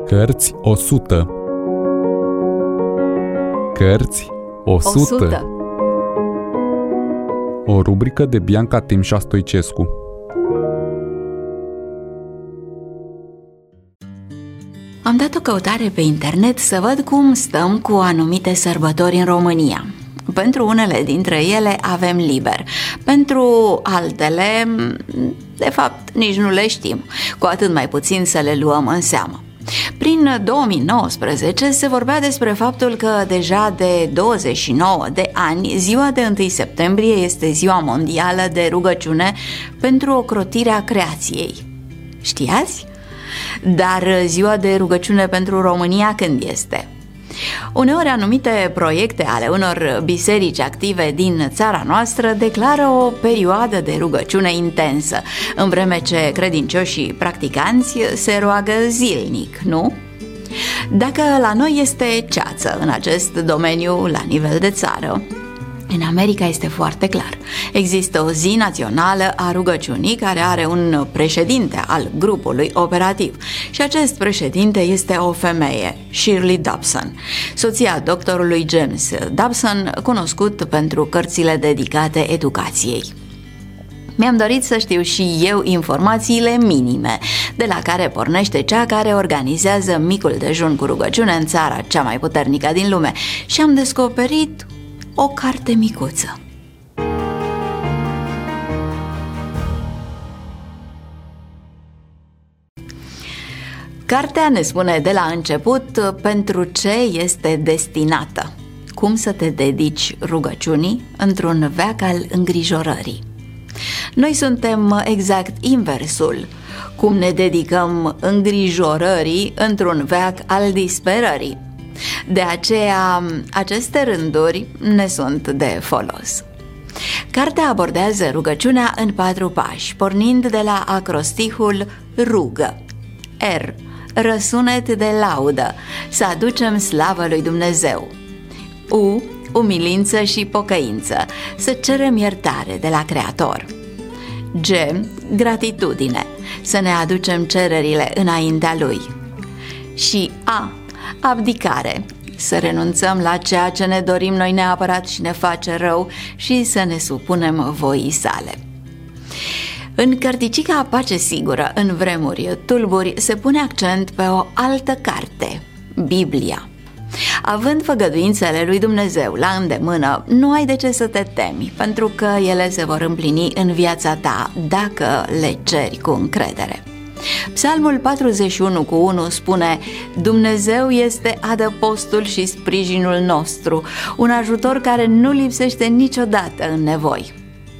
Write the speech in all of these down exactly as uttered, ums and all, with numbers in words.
Cărți o sută. Cărți o sută. O rubrică de Bianca Timșa Stoicescu. Am dat o căutare pe internet să văd cum stăm cu anumite sărbători în România. Pentru unele dintre ele avem liber, pentru altele, de fapt, nici nu le știm, cu atât mai puțin să le luăm în seamă. Prin două mii nouăsprezece se vorbea despre faptul că deja de douăzeci și nouă de ani, ziua de întâi septembrie este ziua mondială de rugăciune pentru ocrotirea creației. Știați? Dar ziua de rugăciune pentru România când este? Uneori anumite proiecte ale unor biserici active din țara noastră declară o perioadă de rugăciune intensă, în vreme ce credincioșii practicanți se roagă zilnic, nu? Dacă la noi este ceață în acest domeniu la nivel de țară, în America este foarte clar. Există o zi națională a rugăciunii care are un președinte al grupului operativ și acest președinte este o femeie, Shirley Dobson, soția doctorului James Dobson, cunoscut pentru cărțile dedicate educației. Mi-am dorit să știu și eu informațiile minime de la care pornește cea care organizează micul dejun cu rugăciune în țara cea mai puternică din lume și am descoperit o carte micuță. Cartea ne spune de la început pentru ce este destinată, cum să te dedici rugăciunii într-un veac al îngrijorării. Noi suntem exact inversul, cum ne dedicăm îngrijorării într-un veac al disperării. De aceea, aceste rânduri ne sunt de folos. Cartea abordează rugăciunea în patru pași, pornind de la acrostihul rugă. R. Răsunet de laudă, să aducem slavă lui Dumnezeu. U. Umilință și pocăință, să cerem iertare de la Creator. G. Gratitudine, să ne aducem cererile înaintea Lui. Și A. Abdicare, să renunțăm la ceea ce ne dorim noi neapărat și ne face rău și să ne supunem voii sale. În cărticica Pace Sigură în vremuri tulburi se pune accent pe o altă carte, Biblia. Având făgăduințele lui Dumnezeu la îndemână, nu ai de ce să te temi, pentru că ele se vor împlini în viața ta dacă le ceri cu încredere. Psalmul patruzeci și unu cu unu spune: Dumnezeu este adăpostul și sprijinul nostru, un ajutor care nu lipsește niciodată în nevoi.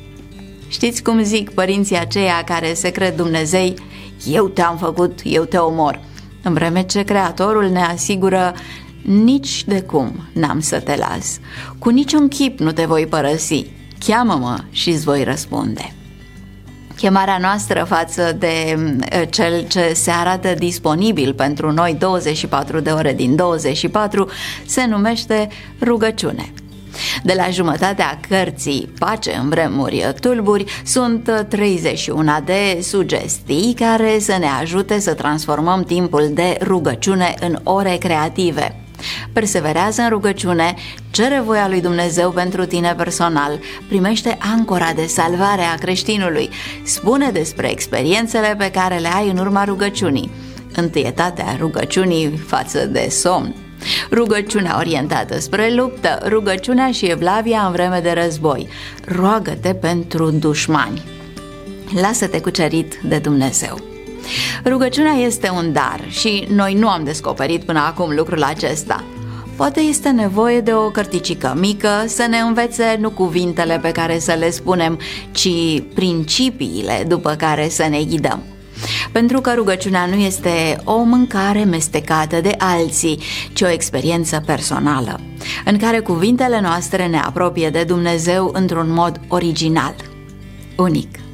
Știți cum zic părinții aceia care se cred Dumnezei? Eu te-am făcut, eu te omor, în vreme ce Creatorul ne asigură: nici de cum n-am să te las, cu niciun chip nu te voi părăsi, cheamă-mă și îți voi răspunde. Chemarea noastră față de cel ce se arată disponibil pentru noi douăzeci și patru de ore din douăzeci și patru se numește rugăciune. De la jumătatea cărții Pace în vremuri tulburi sunt treizeci și unu de sugestii care să ne ajute să transformăm timpul de rugăciune în ore creative. Perseverează în rugăciune, cere voia lui Dumnezeu pentru tine personal, primește ancora de salvare a creștinului, spune despre experiențele pe care le ai în urma rugăciunii, întâietatea rugăciunii față de somn, rugăciunea orientată spre luptă, rugăciunea și evlavia în vreme de război, roagă-te pentru dușmani, lasă-te cucerit de Dumnezeu. Rugăciunea este un dar și noi nu am descoperit până acum lucrul acesta. Poate este nevoie de o cărticică mică să ne învețe nu cuvintele pe care să le spunem, ci principiile după care să ne ghidăm. Pentru că rugăciunea nu este o mâncare mestecată de alții, ci o experiență personală, în care cuvintele noastre ne apropie de Dumnezeu într-un mod original, unic.